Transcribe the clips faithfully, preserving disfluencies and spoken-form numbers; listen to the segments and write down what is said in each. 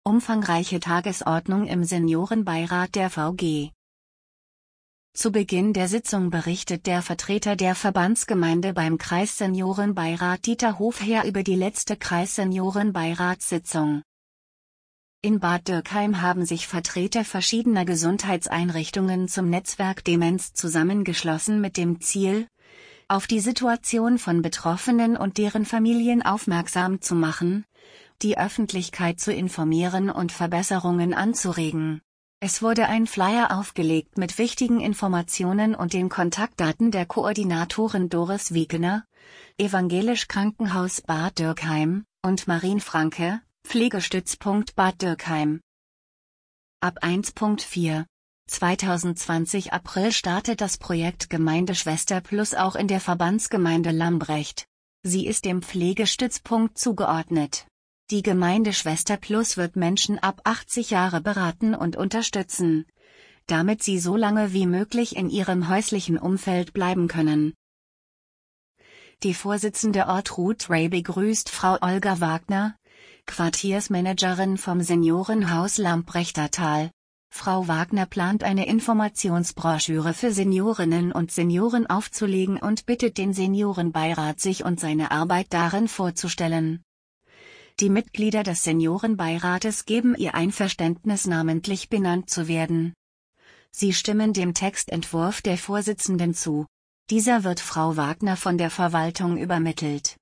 Umfangreiche Tagesordnung im Seniorenbeirat der V G. Zu Beginn der Sitzung berichtet der Vertreter der Verbandsgemeinde beim Kreisseniorenbeirat Dieter Hofherr über die letzte Kreisseniorenbeiratssitzung. In Bad Dürkheim haben sich Vertreter verschiedener Gesundheitseinrichtungen zum Netzwerk Demenz zusammengeschlossen mit dem Ziel, auf die Situation von Betroffenen und deren Familien aufmerksam zu machen, die Öffentlichkeit zu informieren und Verbesserungen anzuregen. Es wurde ein Flyer aufgelegt mit wichtigen Informationen und den Kontaktdaten der Koordinatoren Doris Wiegener, Evangelisch Krankenhaus Bad Dürkheim, und Marien Franke, Pflegestützpunkt Bad Dürkheim. Ab eins Punkt vier zweitausendzwanzig April startet das Projekt Gemeindeschwester Plus auch in der Verbandsgemeinde Lambrecht. Sie ist dem Pflegestützpunkt zugeordnet. Die Gemeindeschwester Plus wird Menschen ab achtzig Jahre beraten und unterstützen, damit sie so lange wie möglich in ihrem häuslichen Umfeld bleiben können. Die Vorsitzende Ort Ruth Ray begrüßt Frau Olga Wagner, Quartiersmanagerin vom Seniorenhaus Lambrechter Tal. Frau Wagner plant eine Informationsbroschüre für Seniorinnen und Senioren aufzulegen und bittet den Seniorenbeirat, sich und seine Arbeit darin vorzustellen. Die Mitglieder des Seniorenbeirates geben ihr Einverständnis, namentlich benannt zu werden. Sie stimmen dem Textentwurf der Vorsitzenden zu. Dieser wird Frau Wagner von der Verwaltung übermittelt.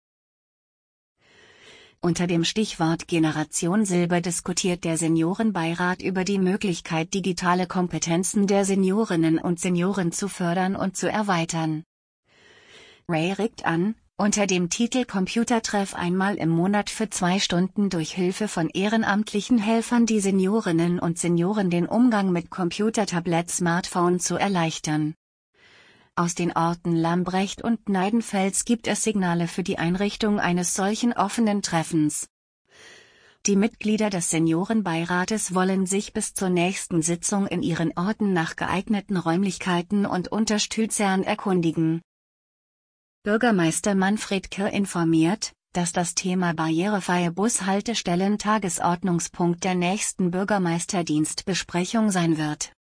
Unter dem Stichwort Generation Silber diskutiert der Seniorenbeirat über die Möglichkeit, digitale Kompetenzen der Seniorinnen und Senioren zu fördern und zu erweitern. Ray regt an, unter dem Titel Computertreff einmal im Monat für zwei Stunden durch Hilfe von ehrenamtlichen Helfern die Seniorinnen und Senioren den Umgang mit Computer, Tablet, Smartphone zu erleichtern. Aus den Orten Lambrecht und Neidenfels gibt es Signale für die Einrichtung eines solchen offenen Treffens. Die Mitglieder des Seniorenbeirates wollen sich bis zur nächsten Sitzung in ihren Orten nach geeigneten Räumlichkeiten und Unterstützern erkundigen. Bürgermeister Manfred Kirr informiert, dass das Thema barrierefreie Bushaltestellen Tagesordnungspunkt der nächsten Bürgermeisterdienstbesprechung sein wird.